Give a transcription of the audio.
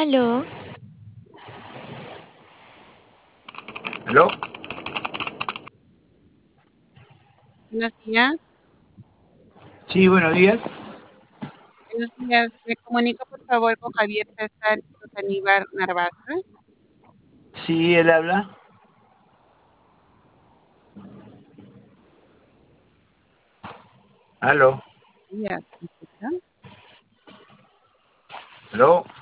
Aló, ¿Aló? Buenos días, Sí, buenos días. buenos días. Me comunico por favor con Javier César Aníbar Narvaza. Sí, él habla. ¿Aló? Días, ¿me escucha? ¿Aló?